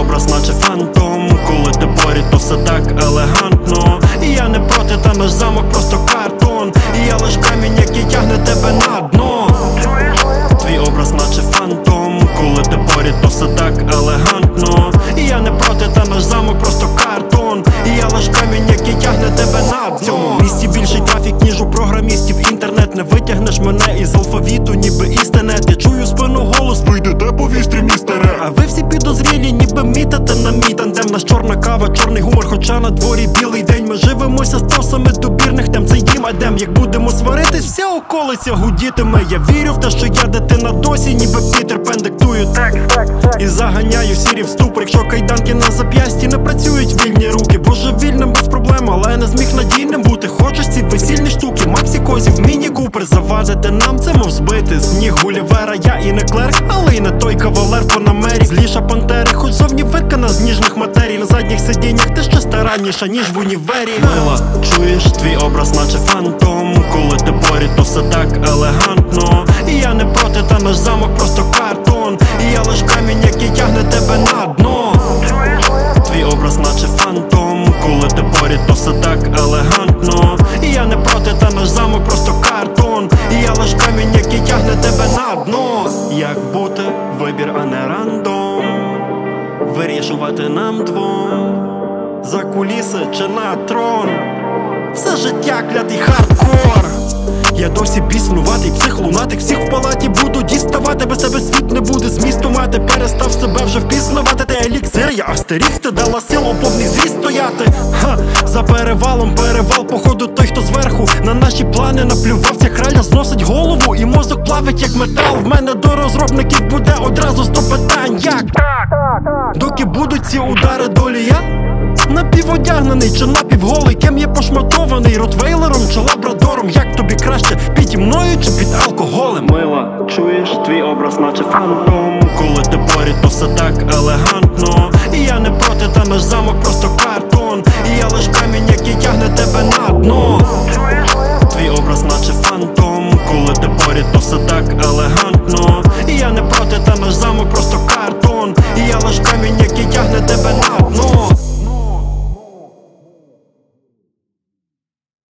образ наче фантом. Коли ти поряд, то все так елегантно. І я не проти, та наш замок просто картон. І я лиш камінь, який тягне тебе на дно. Твій образ наче фантом. Коли ти поряд, то все так елегантно. І я не проти, та наш замок просто картон. І я лиш камінь, який тягне тебе на дно. В цьому місті більший трафік, ніж у програмістів. Інтернет, не витягнеш мене із алфавіту, ніби істинет. Я чую спину голос: ви йдете по вістрі, містере. А ви всі підозрілі, ніби мітите на мій тандем. Наш чорна кава, чорний гумор, хоча на дворі білий день. Ми живемося стосами добірних тем, це їм адем. Як будемо сваритись, вся околиця гудітиме. Я вірю в те, що я дитина досі, ніби Пітер Пен диктую текст. І заганяю сірі в ступор. Якщо кайданки на зап'ясті не працюють вільні руки. Божевільним без проблем, але не зміг надійним бути. Хочеш ці весільні штуки, Максі Козів, міні-купер. Завадити нам, це мов збити з ніг Гулівера. Я і не клерк, але й не той кавалер в Панамері. Зліша пантери, хоч зовні виткана з ніжних матерій. На задніх сидіннях ти ще старанніша, ніж в універі. Мила, чуєш, твій образ наче фантом. Коли ти поряд, то все так елегантно. І я не проти, та наш замок просто картон. І я лиш камінь, який тягне тебе на дно. Твій образ наче фантом. Коли ти поряд, то все так елегантно. І я не проти, та наш замок просто картон. І я лиш камінь, який тягне тебе на дно. Як бути? Вибір, а не рандом. Вирішувати нам двом. За куліси чи на трон. Все життя клятий хардкор. Я досі біснуватий психлунатик. Всіх в палаті буду діставати. Без тебе світ не буде змісту мати. Перестав себе вже впізнавати. Ти еліксир, я астерікс, ти дала силу повний зріст стояти. Ха, за перевалом перевал, походу той, хто зверху на наші плани наплював. Ця краля зносить голову і мозок плавить як метал. В мене до розробників буде одразу 100 питань. Як? Доки будуть ці удари долі, я напіводягнений чи напівголий? Ким я пошматований? Ротвейлером чи лабрадором? Як тобі краще, під мною чи під алкоголем? Мила, чуєш, твій образ наче фантом. Коли ти поряд, то все так елегантно. І я не проти, та наш замок просто картон. І я лиш камінь, який тягне тебе на дно. Твій образ наче фантом.